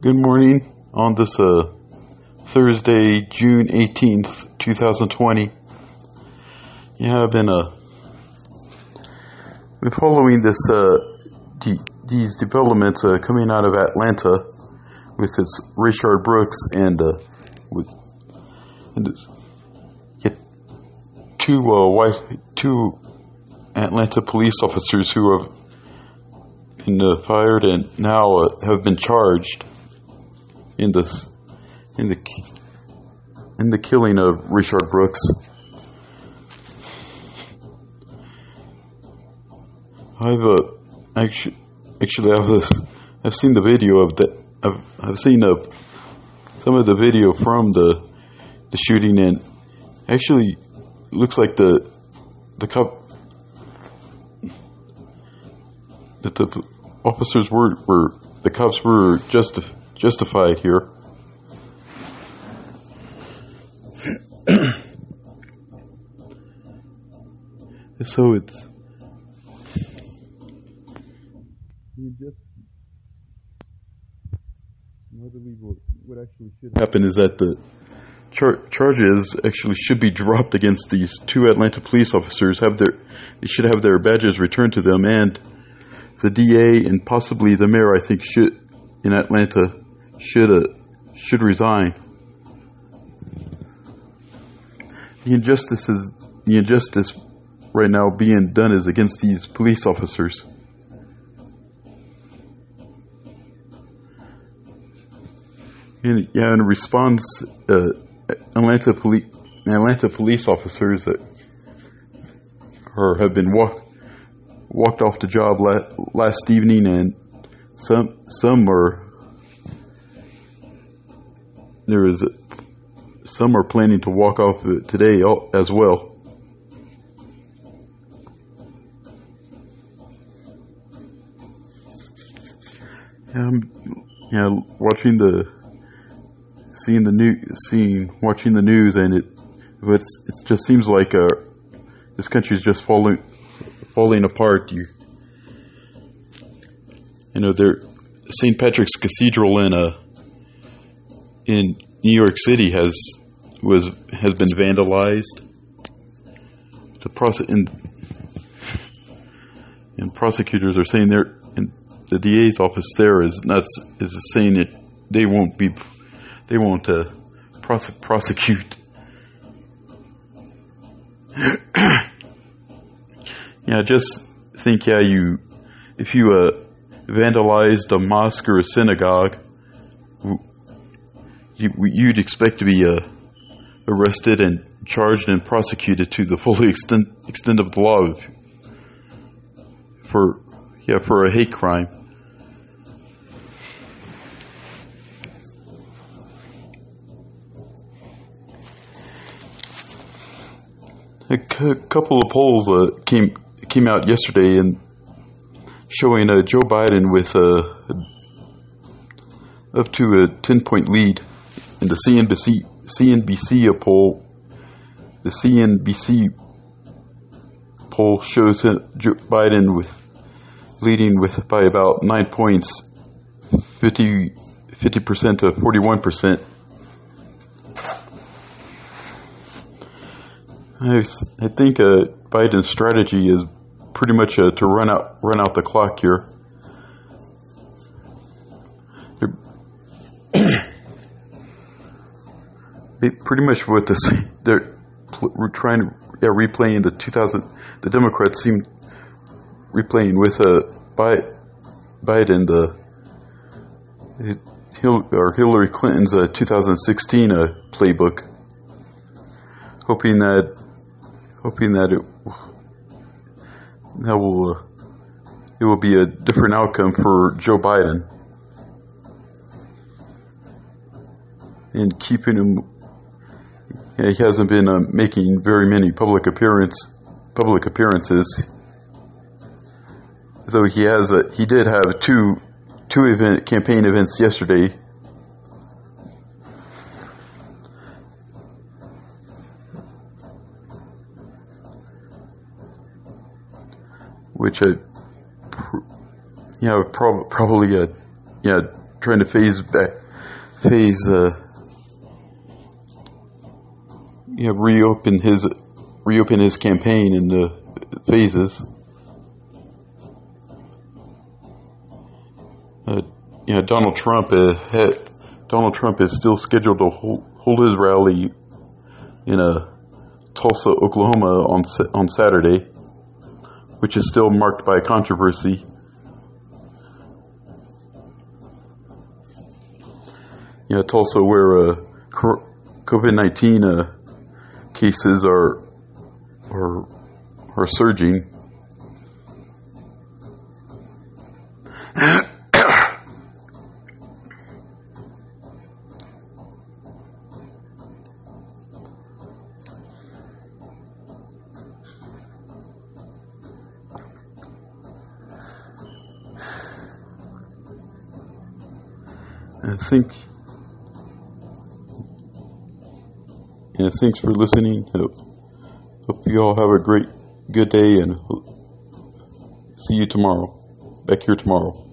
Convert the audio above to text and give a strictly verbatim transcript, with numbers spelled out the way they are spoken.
Good morning on this uh, Thursday, June eighteenth, twenty twenty. Yeah, I've been uh, been following this uh, de- these developments uh, coming out of Atlanta with this Rayshard Brooks and uh, with and this, yeah, two uh, white two Atlanta police officers who have been uh, fired and now uh, have been charged in the in the in the killing of Rayshard Brooks. I've uh, actually actually I've uh, I've seen the video of that. I've I've seen uh, some of the video from the the shooting, and actually looks like the the cop that the officers were were the cops were justified. Justified here. So it's you just I believe what, what actually should happen is that the char- charges actually should be dropped against these two Atlanta police officers. Have their they should have their badges returned to them, and the D A and possibly the mayor, I think, should in Atlanta. Should uh, should resign. The injustice is the injustice right now being done is against these police officers. And yeah, in response, uh, Atlanta police Atlanta police officers that or have been walk, walked off the job la- last evening, and some some are. There is a, some are planning to walk off today as well. Um, yeah, watching the, seeing the new, seeing, watching the news, and it, it's, it just seems like uh, this country is just falling, falling apart. You, you know, there, Saint Patrick's Cathedral in a. in New York City has was has been vandalized. The prose- and, and prosecutors are saying they're and the D A's office there is not is saying that they won't be they won't uh, prose- prosecute. Yeah, just think yeah you if you uh, vandalized a mosque or a synagogue. You'd expect to be uh, arrested and charged and prosecuted to the full extent extent of the law for yeah for a hate crime. A c- couple of polls uh, came came out yesterday and showing uh, Joe Biden with uh, up to a ten point lead. In the C N B C C N B C poll, the C N B C poll shows Joe Biden with leading with by about nine points, fifty percent to forty-one percent. I I think uh, Biden's strategy is pretty much uh, to run out run out the clock here. Pretty much what this they're we're trying to yeah, replaying the two thousand the Democrats seem replaying with uh Biden the Hil, or Hillary Clinton's uh, two thousand sixteen uh, playbook, hoping that hoping that it that will uh, it will be a different outcome for Joe Biden and keeping him. He hasn't been uh, making very many public appearance public appearances, though he has a, he did have two two event campaign events yesterday. Which uh, pr- yeah prob- probably uh, yeah trying to phase back, phase, uh, you know, reopen his, reopen his campaign into phases. Uh, you know, Donald Trump, uh, had, Donald Trump is still scheduled to hold, hold his rally in uh, Tulsa, Oklahoma on on Saturday, which is still marked by controversy. You know, Tulsa, where uh, COVID nineteen uh, cases are are are surging. I think, and thanks for listening. Hope, hope you all have a great, good day, and see you tomorrow. Back here tomorrow.